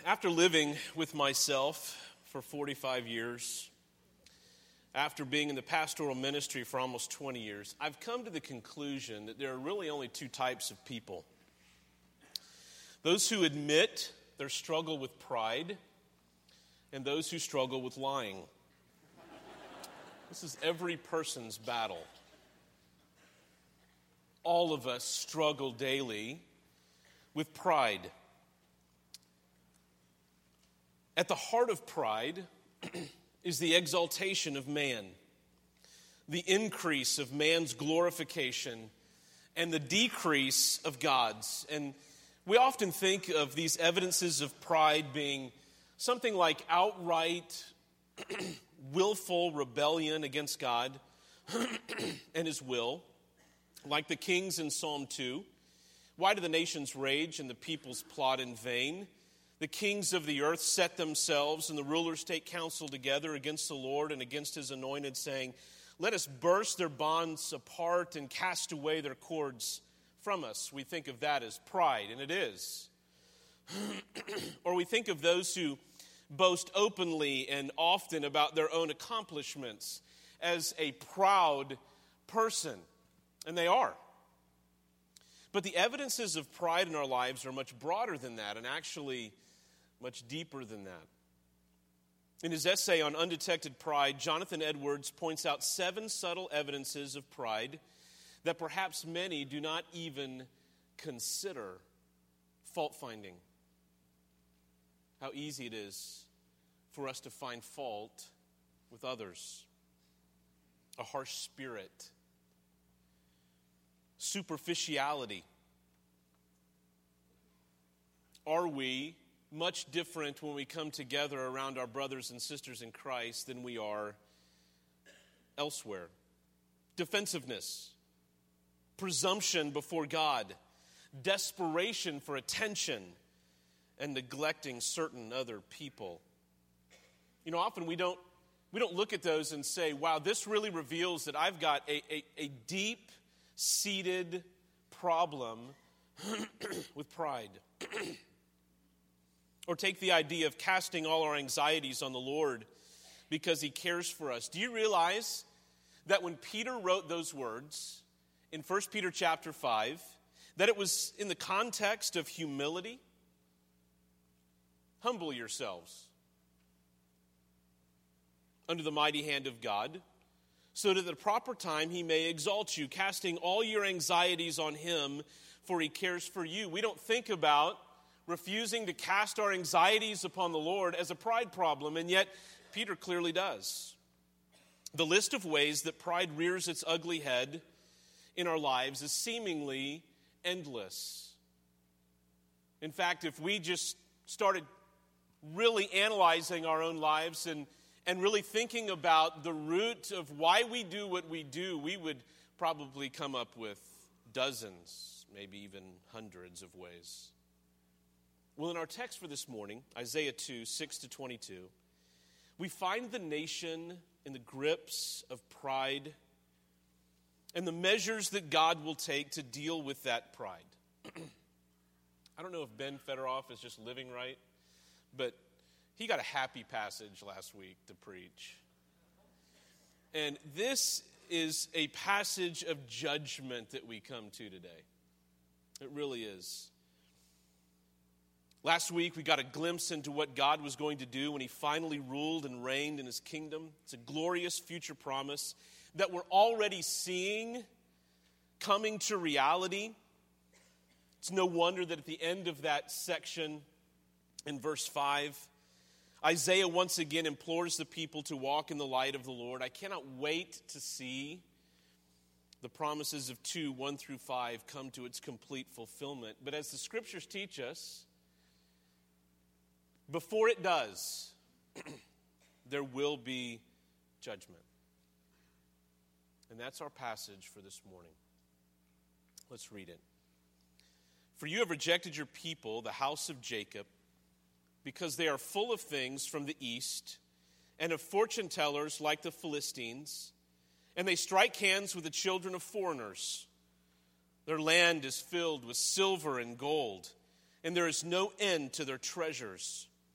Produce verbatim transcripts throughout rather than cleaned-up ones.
After living with myself for forty-five years, after being in the pastoral ministry for almost twenty years, I've come to the conclusion that there are really only two types of people. Those who admit their struggle with pride, and those who struggle with lying. This is every person's battle. All of us struggle daily with pride. At the heart of pride is the exaltation of man, the increase of man's glorification, and the decrease of God's. And we often think of these evidences of pride being something like outright, willful rebellion against God and His will, like the kings in Psalm two. Why do the nations rage and the peoples plot in vain? The kings of the earth set themselves, and the rulers take counsel together against the Lord and against His anointed, saying, let us burst their bonds apart and cast away their cords from us. We think of that as pride, and it is. Or we think of those who boast openly and often about their own accomplishments as a proud person, and they are. But the evidences of pride in our lives are much broader than that, and actually much deeper than that. In his essay on undetected pride, Jonathan Edwards points out seven subtle evidences of pride that perhaps many do not even consider fault-finding. How easy it is for us to find fault with others. A harsh spirit. Superficiality. Are we much different when we come together around our brothers and sisters in Christ than we are elsewhere? Defensiveness, presumption before God, desperation for attention, and neglecting certain other people. You know, often we don't we don't look at those and say, wow, this really reveals that I've got a, a, a deep-seated problem with pride. Or take the idea of casting all our anxieties on the Lord because He cares for us. Do you realize that when Peter wrote those words in First Peter chapter five, that it was in the context of humility? Humble yourselves under the mighty hand of God, so that at the proper time He may exalt you, casting all your anxieties on Him, for He cares for you. We don't think about refusing to cast our anxieties upon the Lord as a pride problem, and yet Peter clearly does. The list of ways that pride rears its ugly head in our lives is seemingly endless. In fact, if we just started really analyzing our own lives and, and really thinking about the root of why we do what we do, we would probably come up with dozens, maybe even hundreds of ways. Well, in our text for this morning, Isaiah two, six to twenty-two, we find the nation in the grips of pride and the measures that God will take to deal with that pride. I don't know if Ben Federoff is just living right, but he got a happy passage last week to preach. And this is a passage of judgment that we come to today. It really is. Last week, we got a glimpse into what God was going to do when He finally ruled and reigned in His kingdom. It's a glorious future promise that we're already seeing coming to reality. It's no wonder that at the end of that section, in verse five, Isaiah once again implores the people to walk in the light of the Lord. I cannot wait to see the promises of two, one through five come to its complete fulfillment. But as the Scriptures teach us, before it does, there will be judgment. And that's our passage for this morning. Let's read it. For you have rejected your people, the house of Jacob, because they are full of things from the east and of fortune tellers like the Philistines, and they strike hands with the children of foreigners. Their land is filled with silver and gold, and there is no end to their treasures.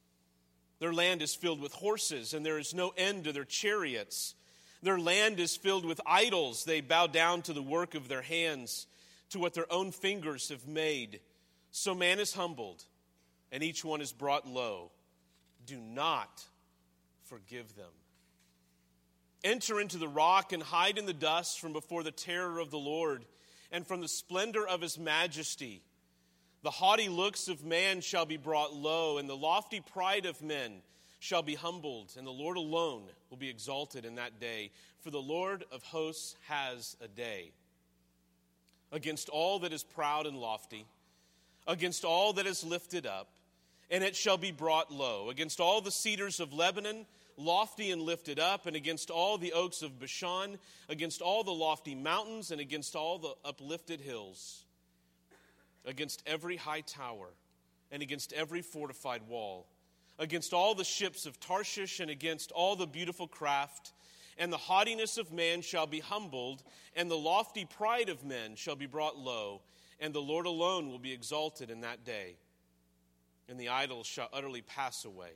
Their land is filled with horses, and there is no end to their chariots. Their land is filled with idols. They bow down to the work of their hands, to what their own fingers have made. So man is humbled, and each one is brought low. Do not forgive them. Enter into the rock and hide in the dust from before the terror of the Lord and from the splendor of his majesty. The haughty looks of man shall be brought low, and the lofty pride of men shall be humbled, and the Lord alone will be exalted in that day. For the Lord of hosts has a day against all that is proud and lofty, against all that is lifted up, and it shall be brought low, against all the cedars of Lebanon, lofty and lifted up, and against all the oaks of Bashan, against all the lofty mountains, and against all the uplifted hills, against every high tower, and against every fortified wall, against all the ships of Tarshish, and against all the beautiful craft. And the haughtiness of man shall be humbled, and the lofty pride of men shall be brought low, and the Lord alone will be exalted in that day. And the idols shall utterly pass away.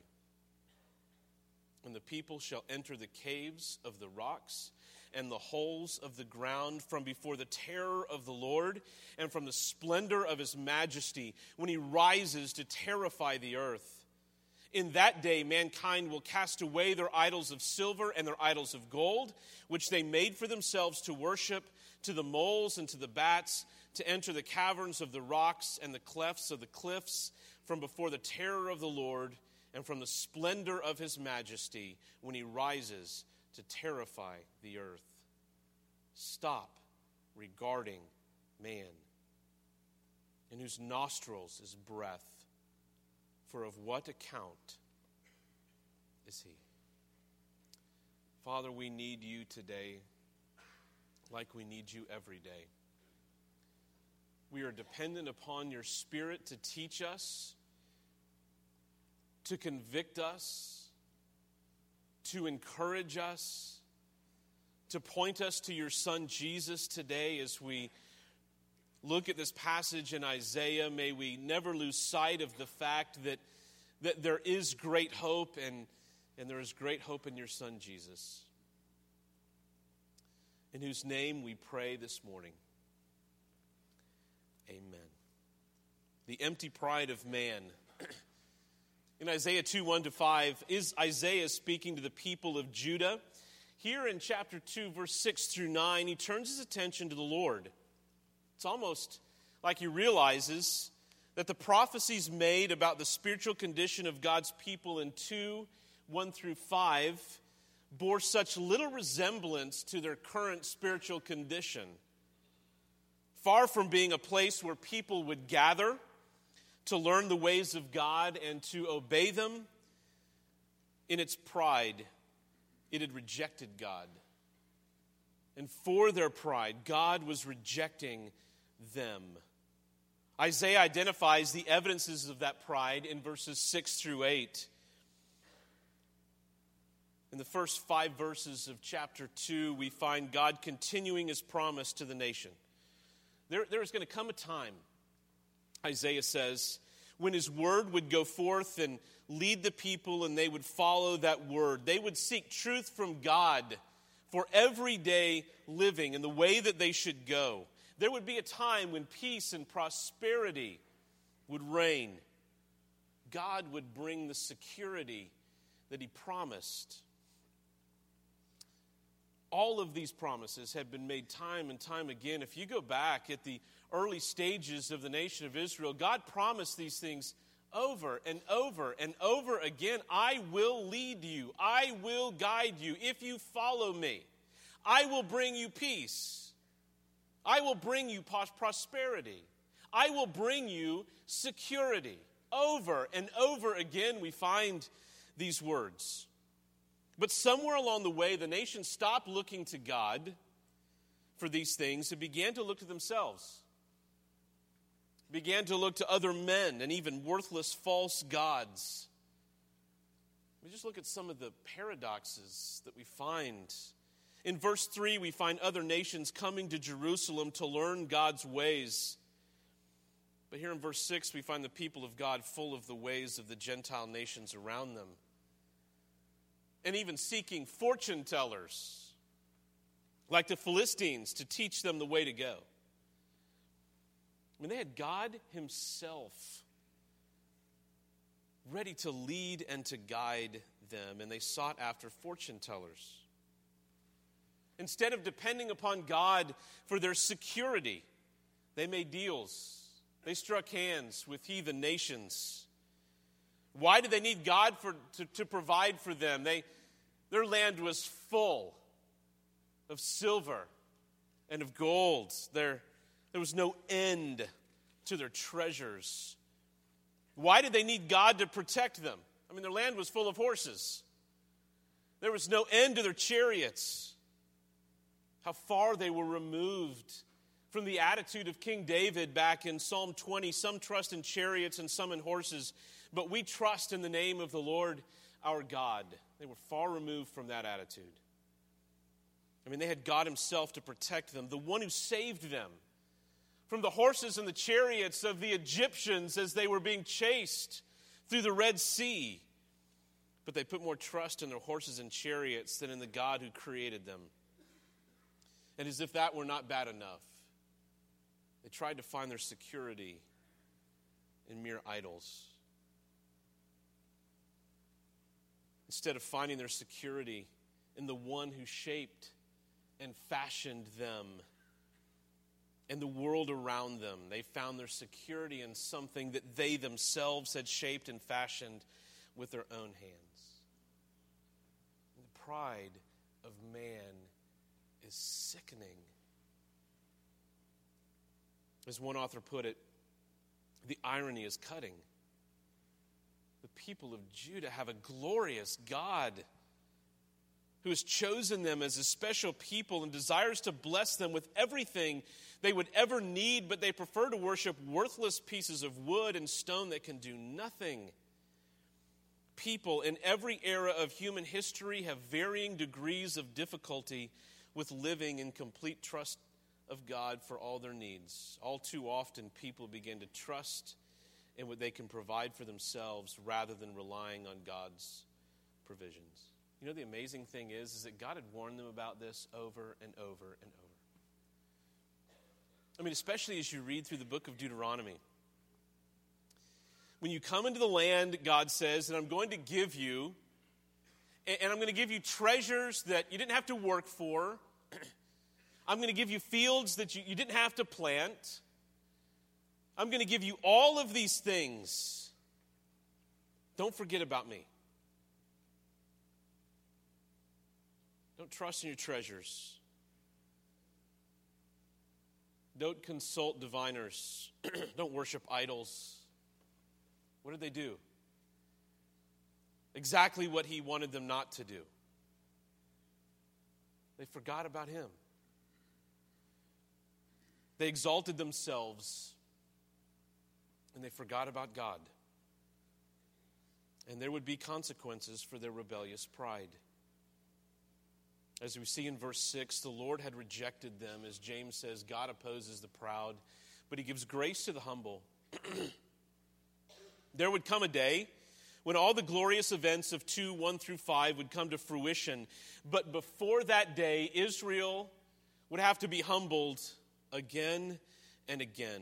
And the people shall enter the caves of the rocks and the holes of the ground from before the terror of the Lord and from the splendor of his majesty when he rises to terrify the earth. In that day, mankind will cast away their idols of silver and their idols of gold, which they made for themselves to worship, to the moles and to the bats, to enter the caverns of the rocks and the clefts of the cliffs from before the terror of the Lord and from the splendor of his majesty when he rises to terrify the earth. Stop regarding man, in whose nostrils is breath, for of what account is he? Father, we need you today like we need you every day. We are dependent upon your Spirit to teach us, to convict us, to encourage us, to point us to your Son Jesus today as we look at this passage in Isaiah. May we never lose sight of the fact that, that there is great hope, and, and there is great hope in your Son Jesus, in whose name we pray this morning. Amen. The empty pride of man. In Isaiah two, one to five, is Isaiah speaking to the people of Judah. Here in chapter two, verse six through nine, he turns his attention to the Lord. It's almost like he realizes that the prophecies made about the spiritual condition of God's people in two, one through five, bore such little resemblance to their current spiritual condition. Far from being a place where people would gather to learn the ways of God and to obey them, in its pride, it had rejected God. And for their pride, God was rejecting them. Isaiah identifies the evidences of that pride in verses six through eight. In the first five verses of chapter two, we find God continuing his promise to the nation. There, there is going to come a time, Isaiah says, when his word would go forth and lead the people, and they would follow that word. They would seek truth from God for everyday living and the way that they should go. There would be a time when peace and prosperity would reign. God would bring the security that he promised. All of these promises have been made time and time again. If you go back at the early stages of the nation of Israel, God promised these things over and over and over again. I will lead you. I will guide you. If you follow me, I will bring you peace. I will bring you prosperity. I will bring you security. Over and over again we find these words. But somewhere along the way, the nation stopped looking to God for these things and began to look to themselves. Began to look to other men and even worthless false gods. We just look at some of the paradoxes that we find. In verse three, we find other nations coming to Jerusalem to learn God's ways. But here in verse six, we find the people of God full of the ways of the Gentile nations around them. and even seeking fortune tellers, like the Philistines, to teach them the way to go. I mean, they had God himself ready to lead and to guide them, and they sought after fortune tellers. Instead of depending upon God for their security, they made deals. They struck hands with heathen nations. Why did they need God for, to, to provide for them? They, their land was full of silver and of gold. There, there was no end to their treasures. Why did they need God to protect them? I mean, their land was full of horses. There was no end to their chariots. How far they were removed from the attitude of King David back in Psalm twenty. Some trust in chariots and some in horses, but we trust in the name of the Lord our God. They were far removed from that attitude. I mean, they had God himself to protect them, the one who saved them from the horses and the chariots of the Egyptians as they were being chased through the Red Sea. But they put more trust in their horses and chariots than in the God who created them. And as if that were not bad enough, they tried to find their security in mere idols. Instead of finding their security in the one who shaped and fashioned them and the world around them, they found their security in something that they themselves had shaped and fashioned with their own hands. And the pride of man is sickening. As one author put it, the irony is cutting. The people of Judah have a glorious God who has chosen them as a special people and desires to bless them with everything they would ever need, but they prefer to worship worthless pieces of wood and stone that can do nothing. People in every era of human history have varying degrees of difficulty with living in complete trust of God for all their needs. All too often, people begin to trust in what they can provide for themselves rather than relying on God's provisions. You know, the amazing thing is, is that God had warned them about this over and over and over. I mean, especially as you read through the book of Deuteronomy. When you come into the land, God says, that I'm going to give you, and I'm going to give you treasures that you didn't have to work for. I'm going to give you fields that you, you didn't have to plant. I'm going to give you all of these things. Don't forget about me. Don't trust in your treasures. Don't consult diviners. Don't worship idols. What did they do? Exactly what he wanted them not to do. They forgot about him. They exalted themselves, and they forgot about God. And there would be consequences for their rebellious pride. As we see in verse six, the Lord had rejected them. As James says, God opposes the proud, but he gives grace to the humble. There would come a day when all the glorious events of two, one through five would come to fruition. But before that day, Israel would have to be humbled again and again.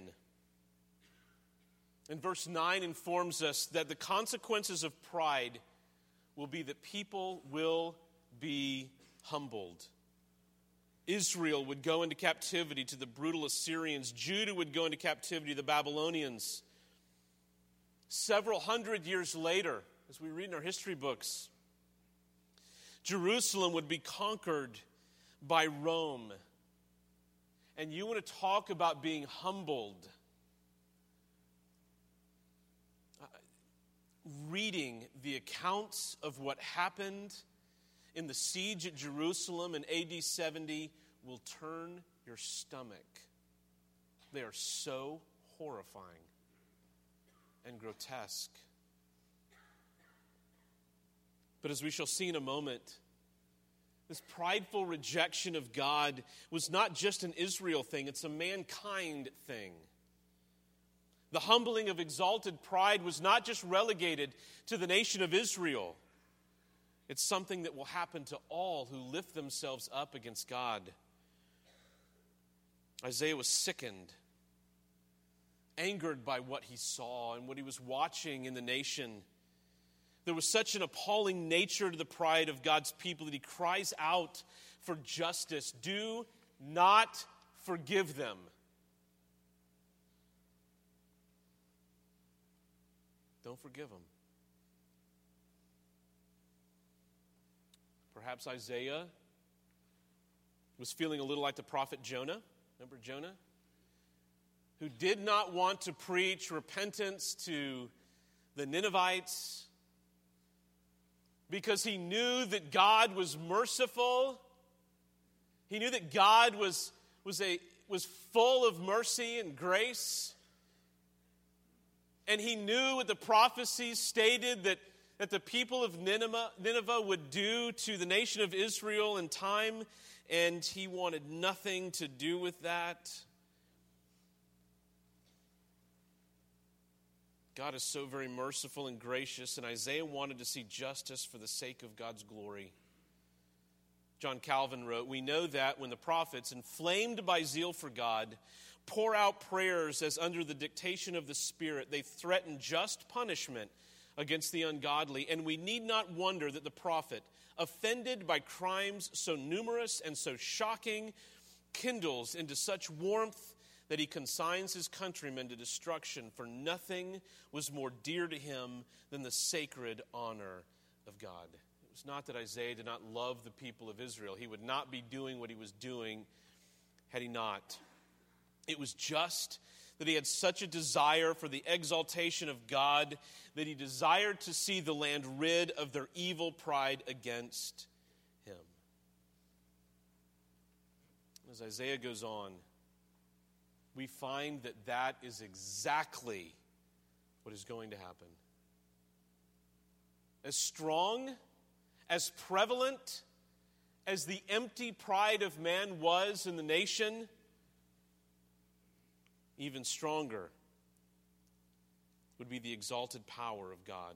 And verse nine informs us that the consequences of pride will be that people will be humbled. Israel would go into captivity to the brutal Assyrians. Judah would go into captivity to the Babylonians. Several hundred years later, as we read in our history books, Jerusalem would be conquered by Rome. And you want to talk about being humbled. Uh, reading the accounts of what happened in the siege at Jerusalem in A D seventy will turn your stomach. They are so horrifying and grotesque. But as we shall see in a moment, this prideful rejection of God was not just an Israel thing, it's a mankind thing. The humbling of exalted pride was not just relegated to the nation of Israel. It's something that will happen to all who lift themselves up against God. Isaiah was sickened, angered by what he saw and what he was watching in the nation. There was such an appalling nature to the pride of God's people that he cries out for justice. Do not forgive them. Don't forgive them. Perhaps Isaiah was feeling a little like the prophet Jonah. Remember Jonah? Who did not want to preach repentance to the Ninevites because he knew that God was merciful. He knew that God was, was, a, was full of mercy and grace. And he knew what the prophecies stated that, that the people of Nineveh, Nineveh would do to the nation of Israel in time, and he wanted nothing to do with that. God is so very merciful and gracious, and Isaiah wanted to see justice for the sake of God's glory. John Calvin wrote, "We know that when the prophets, inflamed by zeal for God, pour out prayers as under the dictation of the Spirit, they threaten just punishment against the ungodly. And we need not wonder that the prophet, offended by crimes so numerous and so shocking, kindles into such warmth that he consigns his countrymen to destruction, for nothing was more dear to him than the sacred honor of God." It was not that Isaiah did not love the people of Israel. He would not be doing what he was doing had he not. It was just that he had such a desire for the exaltation of God that he desired to see the land rid of their evil pride against him. As Isaiah goes on, we find that that is exactly what is going to happen. As strong, as prevalent as the empty pride of man was in the nation, even stronger would be the exalted power of God.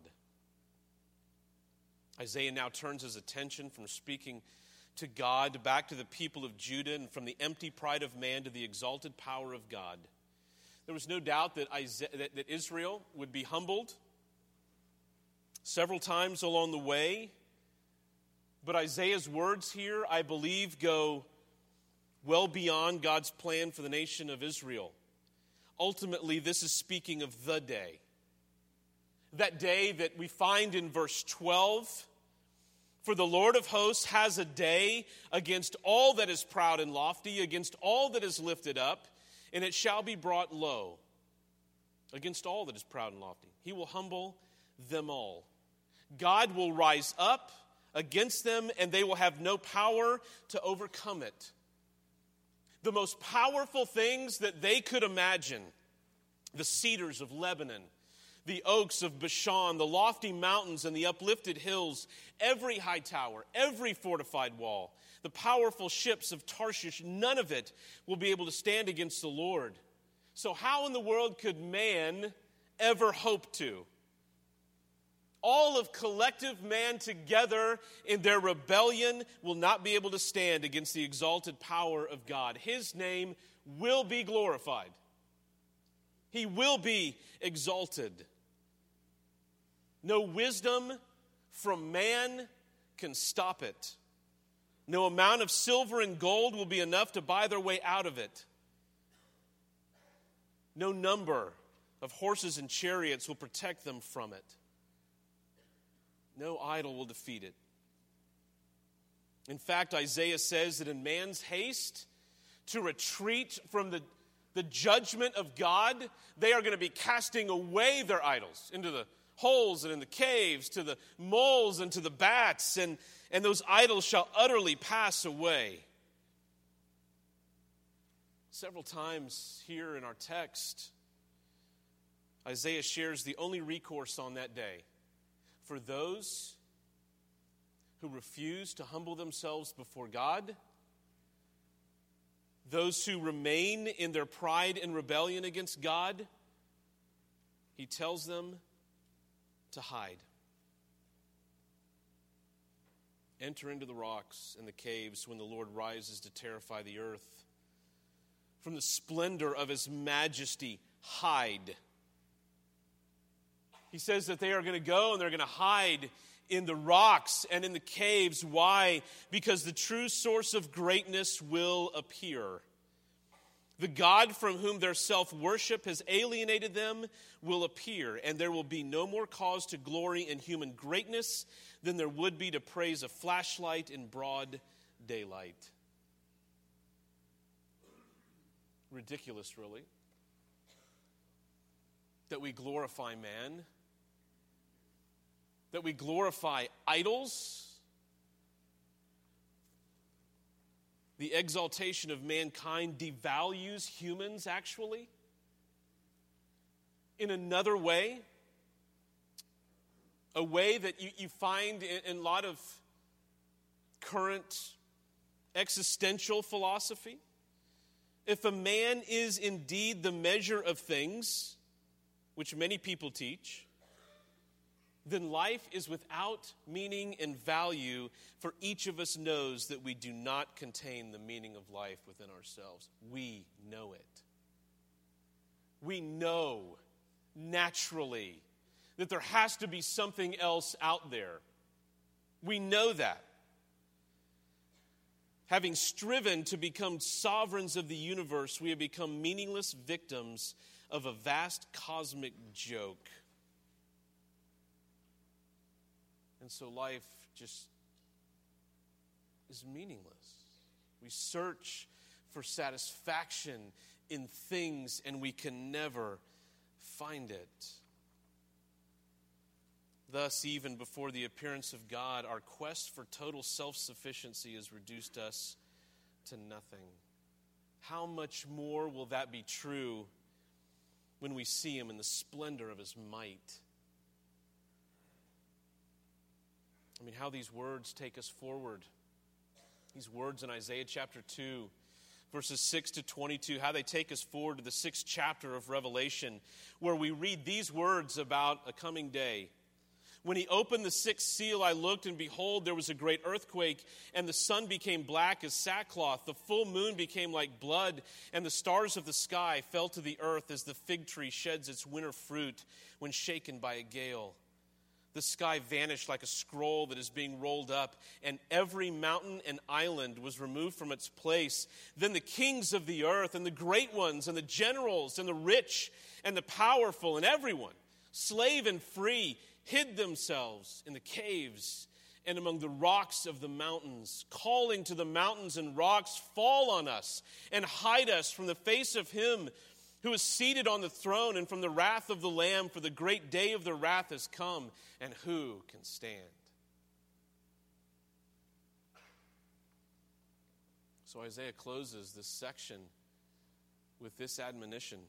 Isaiah now turns his attention from speaking to God back to the people of Judah, and from the empty pride of man to the exalted power of God. There was no doubt that, Isaiah, that, that Israel would be humbled several times along the way. But Isaiah's words here, I believe, go well beyond God's plan for the nation of Israel. Ultimately, this is speaking of the day. That day that we find in verse twelve. "For the Lord of hosts has a day against all that is proud and lofty, against all that is lifted up, and it shall be brought low." Against all that is proud and lofty. He will humble them all. God will rise up against them, and they will have no power to overcome it. The most powerful things that they could imagine, the cedars of Lebanon, the oaks of Bashan, the lofty mountains and the uplifted hills, every high tower, every fortified wall, the powerful ships of Tarshish, none of it will be able to stand against the Lord. So how in the world could man ever hope to? All of collective man together in their rebellion will not be able to stand against the exalted power of God. His name will be glorified. He will be exalted. No wisdom from man can stop it. No amount of silver and gold will be enough to buy their way out of it. No number of horses and chariots will protect them from it. No idol will defeat it. In fact, Isaiah says that in man's haste to retreat from the, the judgment of God, they are going to be casting away their idols into the holes and in the caves, to the moles and to the bats, and, and those idols shall utterly pass away. Several times here in our text, Isaiah shares the only recourse on that day for those who refuse to humble themselves before God, those who remain in their pride and rebellion against God. He tells them to hide. Enter into the rocks and the caves when the Lord rises to terrify the earth. From the splendor of his majesty, hide. He says that they are going to go and they're going to hide in the rocks and in the caves. Why? Because the true source of greatness will appear. The God from whom their self-worship has alienated them will appear, and there will be no more cause to glory in human greatness than there would be to praise a flashlight in broad daylight. Ridiculous, really, that we glorify man, that we glorify idols. The exaltation of mankind devalues humans, actually. In another way, a way that you, you find in, in a lot of current existential philosophy. If a man is indeed the measure of things, which many people teach, then life is without meaning and value, for each of us knows that we do not contain the meaning of life within ourselves. We know it. We know naturally that there has to be something else out there. We know that. Having striven to become sovereigns of the universe, we have become meaningless victims of a vast cosmic joke. And so life just is meaningless. We search for satisfaction in things and we can never find it. Thus, even before the appearance of God, our quest for total self-sufficiency has reduced us to nothing. How much more will that be true when we see him in the splendor of his might? I mean, how these words take us forward. These words in Isaiah chapter two, verses six to twenty-two, how they take us forward to the sixth chapter of Revelation, where we read these words about a coming day. When he opened the sixth seal, I looked, and behold, there was a great earthquake, and the sun became black as sackcloth. The full moon became like blood, and the stars of the sky fell to the earth as the fig tree sheds its winter fruit when shaken by a gale. The sky vanished like a scroll that is being rolled up, and every mountain and island was removed from its place. Then the kings of the earth, and the great ones, and the generals, and the rich, and the powerful, and everyone, slave and free, hid themselves in the caves and among the rocks of the mountains, calling to the mountains and rocks, fall on us, and hide us from the face of him who is seated on the throne and from the wrath of the Lamb, for the great day of their wrath has come, and who can stand? So Isaiah closes this section with this admonition.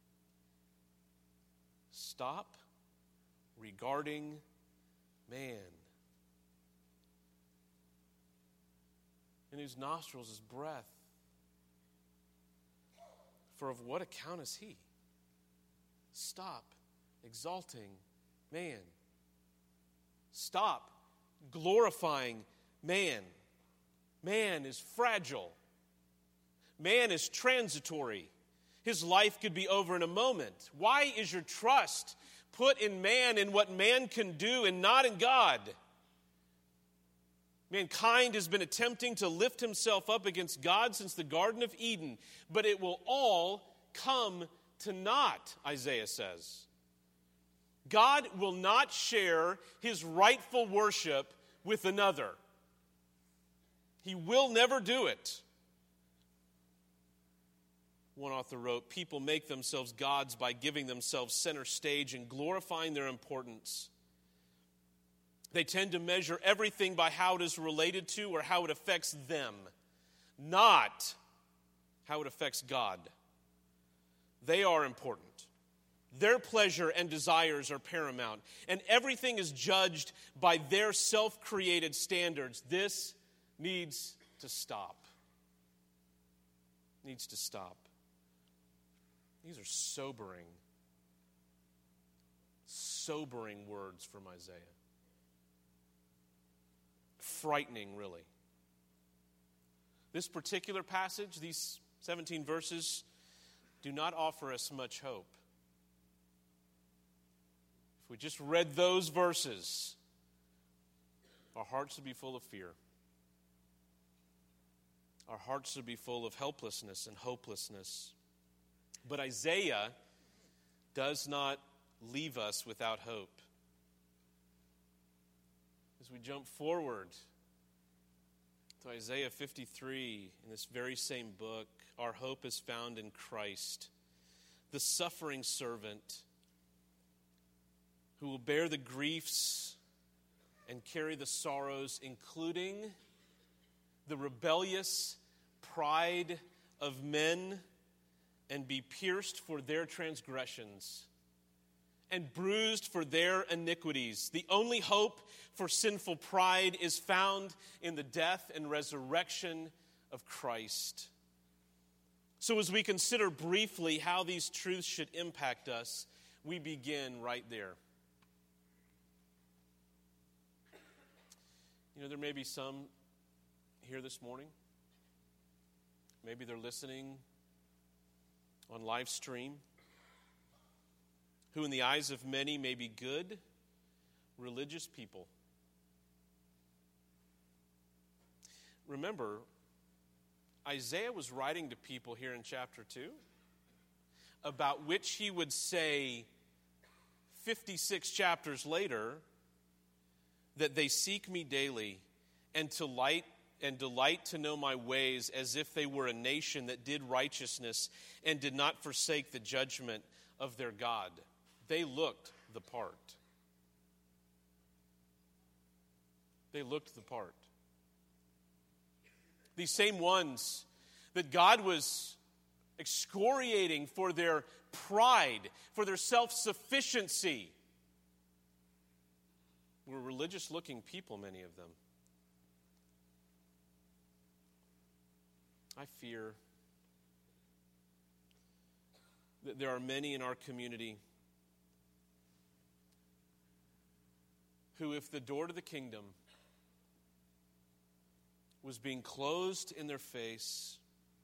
Stop regarding man, in whose nostrils is breath. For of what account is he? Stop exalting man. Stop glorifying man. Man is fragile. Man is transitory. His life could be over in a moment. Why is your trust put in man, in what man can do, and not in God? Mankind has been attempting to lift himself up against God since the Garden of Eden, but it will all come to naught, Isaiah says. God will not share his rightful worship with another. He will never do it. One author wrote, people make themselves gods by giving themselves center stage and glorifying their importance. They tend to measure everything by how it is related to or how it affects them, not how it affects God. They are important. Their pleasure and desires are paramount, and everything is judged by their self-created standards. This needs to stop. Needs to stop. These are sobering, sobering words from Isaiah. frightening, really. This particular passage, these seventeen verses, do not offer us much hope. If we just read those verses, our hearts would be full of fear. Our hearts would be full of helplessness and hopelessness. But Isaiah does not leave us without hope. As we jump forward to Isaiah fifty-three, in this very same book, our hope is found in Christ, the suffering servant who will bear the griefs and carry the sorrows, including the rebellious pride of men, and be pierced for their transgressions and bruised for their iniquities. The only hope for sinful pride is found in the death and resurrection of Christ. So as we consider briefly how these truths should impact us, we begin right there. You know, there may be some here this morning. Maybe they're listening on live stream, who in the eyes of many may be good, religious people. Remember, Isaiah was writing to people here in chapter two, about which he would say fifty-six chapters later, that they seek me daily and to light and delight to know my ways, as if they were a nation that did righteousness and did not forsake the judgment of their God. They looked the part. They looked the part. These same ones that God was excoriating for their pride, for their self-sufficiency, were religious-looking people, many of them. I fear that there are many in our community who, if the door to the kingdom was being closed in their face,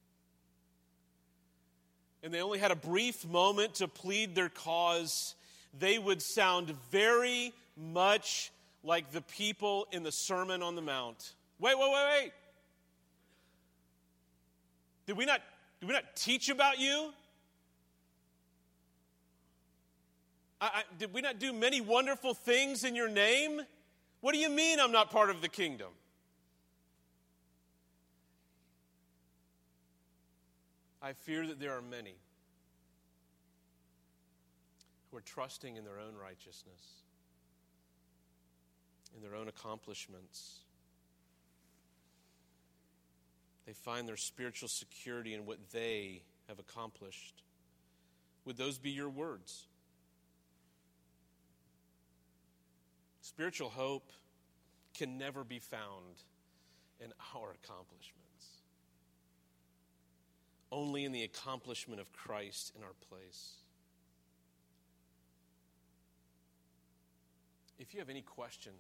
and they only had a brief moment to plead their cause, they would sound very much like the people in the Sermon on the Mount. Wait, wait, wait, wait. Did we not, did we not teach about you? I, I, did we not do many wonderful things in your name? What do you mean I'm not part of the kingdom? I fear that there are many who are trusting in their own righteousness, in their own accomplishments. They find their spiritual security in what they have accomplished. Would those be your words? Spiritual hope can never be found in our accomplishments. Only in the accomplishment of Christ in our place. If you have any questions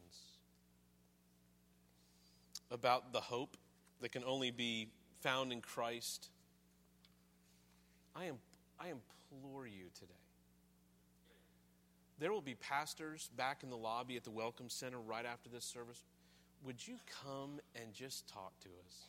about the hope that can only be found in Christ, I am I implore you today. There will be pastors back in the lobby at the Welcome Center right after this service. Would you come and just talk to us?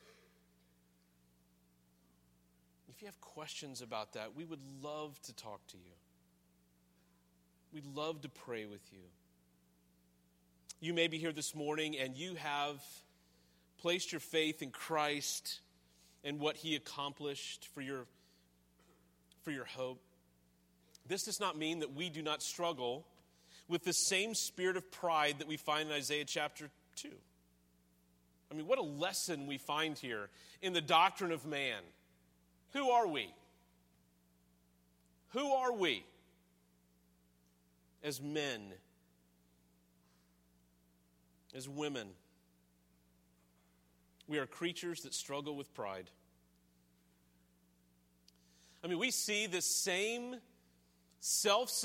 If you have questions about that, we would love to talk to you. We'd love to pray with you. You may be here this morning and you have placed your faith in Christ and what he accomplished for your, for your hope. This does not mean that we do not struggle with the same spirit of pride that we find in Isaiah chapter two. I mean, what a lesson we find here in the doctrine of man. Who are we? Who are we as men, as women? We are creatures that struggle with pride. I mean, we see the same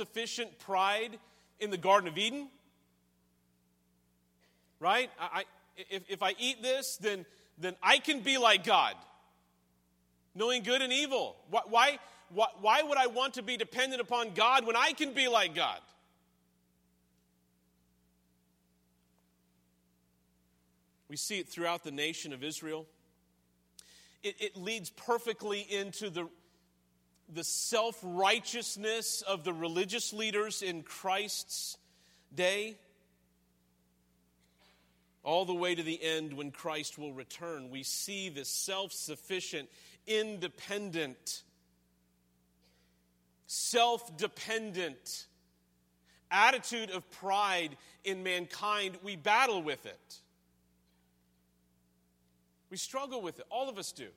self-sufficient pride in the Garden of Eden, right? I, if, if I eat this, then, then I can be like God, knowing good and evil. Why, why, why would I want to be dependent upon God when I can be like God? We see it throughout the nation of Israel. It, it leads perfectly into the, the self-righteousness of the religious leaders in Christ's day, all the way to the end when Christ will return. We see this self-sufficient, independent, self-dependent attitude of pride in mankind. We battle with it. We struggle with it. All of us do.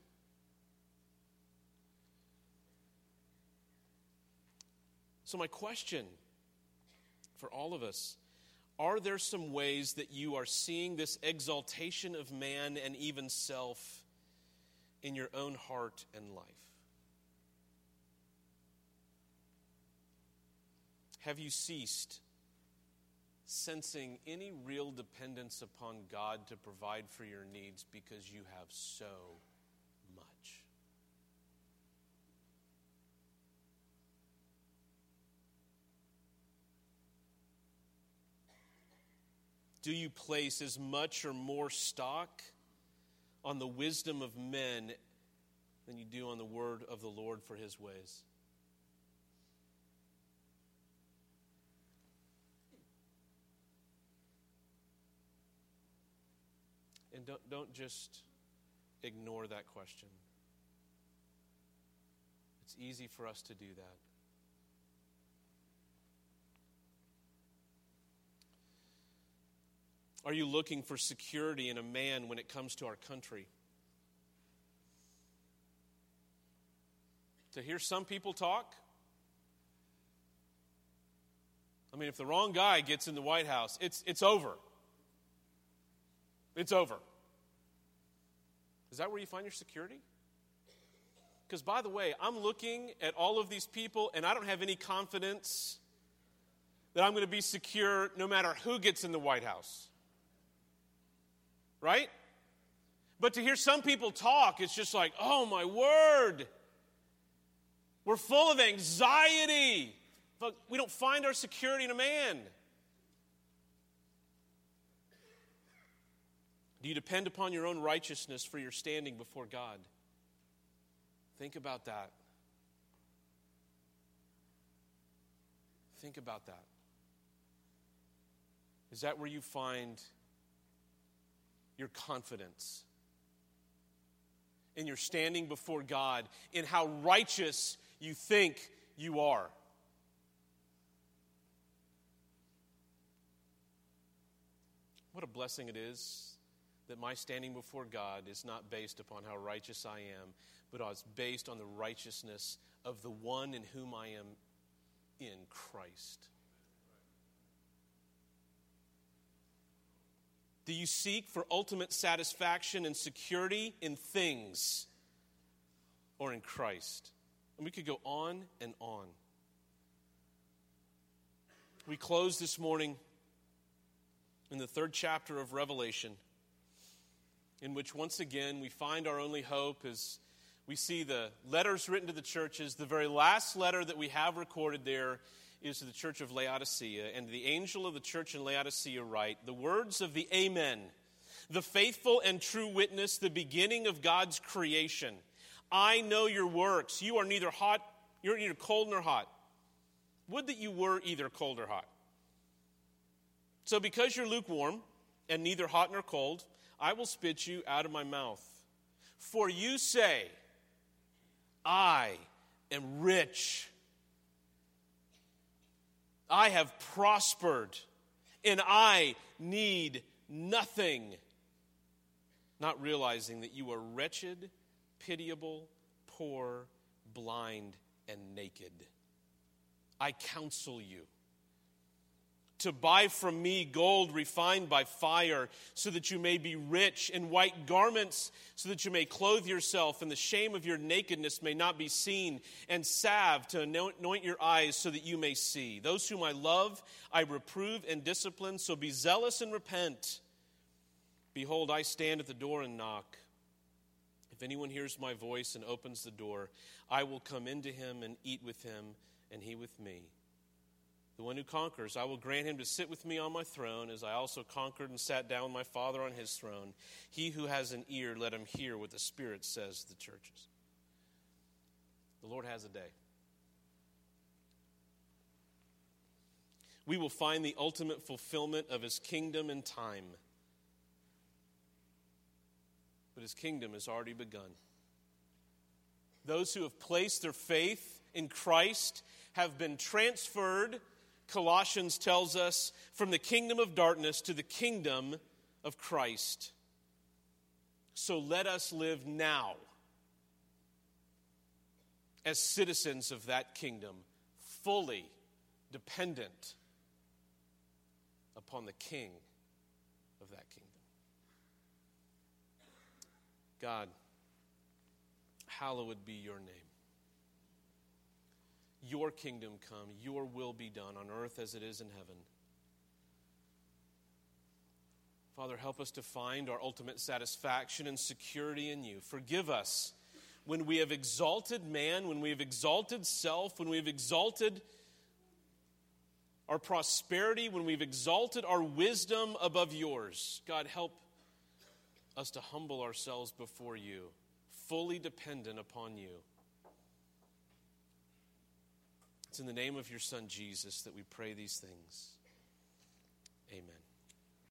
So my question for all of us, are there some ways that you are seeing this exaltation of man and even self in your own heart and life? Have you ceased sensing any real dependence upon God to provide for your needs because you have so much? Do you place as much or more stock on the wisdom of men than you do on the word of the Lord for his ways? And don't, don't just ignore that question. It's easy for us to do that. Are you looking for security in a man when it comes to our country? To hear some people talk? I mean, if the wrong guy gets in the White House, it's it's over. It's over. Is that where you find your security? Because, by the way, I'm looking at all of these people, and I don't have any confidence that I'm going to be secure no matter who gets in the White House. Right? But to hear some people talk, it's just like, oh, my word. We're full of anxiety. But we don't find our security in a man. Do you depend upon your own righteousness for your standing before God? Think about that. Think about that. Is that where you find your confidence? In your standing before God, in how righteous you think you are? What a blessing it is that my standing before God is not based upon how righteous I am, but is based on the righteousness of the one in whom I am in Christ. Do you seek for ultimate satisfaction and security in things or in Christ? And we could go on and on. We close this morning in the third chapter of Revelation, in which once again we find our only hope as we see the letters written to the churches. The very last letter that we have recorded there is to the church of Laodicea. And the angel of the church in Laodicea write, the words of the Amen, the faithful and true witness, the beginning of God's creation. I know your works. You are neither hot, you're neither cold nor hot. Would that you were either cold or hot. So because you're lukewarm and neither hot nor cold, I will spit you out of my mouth. For you say, I am rich. I have prospered, and I need nothing. Not realizing that you are wretched, pitiable, poor, blind, and naked. I counsel you to buy from me gold refined by fire, so that you may be rich, and white garments, so that you may clothe yourself, and the shame of your nakedness may not be seen, and salve to anoint your eyes, so that you may see. Those whom I love, I reprove and discipline, so be zealous and repent. Behold, I stand at the door and knock. If anyone hears my voice and opens the door, I will come into him and eat with him, and he with me. The one who conquers, I will grant him to sit with me on my throne, as I also conquered and sat down with my Father on his throne. He who has an ear, let him hear what the Spirit says to the churches. The Lord has a day. We will find the ultimate fulfillment of his kingdom in time. But his kingdom has already begun. Those who have placed their faith in Christ have been transferred, Colossians tells us, from the kingdom of darkness to the kingdom of Christ. So let us live now as citizens of that kingdom, fully dependent upon the King of that kingdom. God, hallowed be your name. Your kingdom come, your will be done on earth as it is in heaven. Father, help us to find our ultimate satisfaction and security in you. Forgive us when we have exalted man, when we have exalted self, when we have exalted our prosperity, when we've exalted our wisdom above yours. God, help us to humble ourselves before you, fully dependent upon you. It's in the name of your Son, Jesus, that we pray these things. Amen.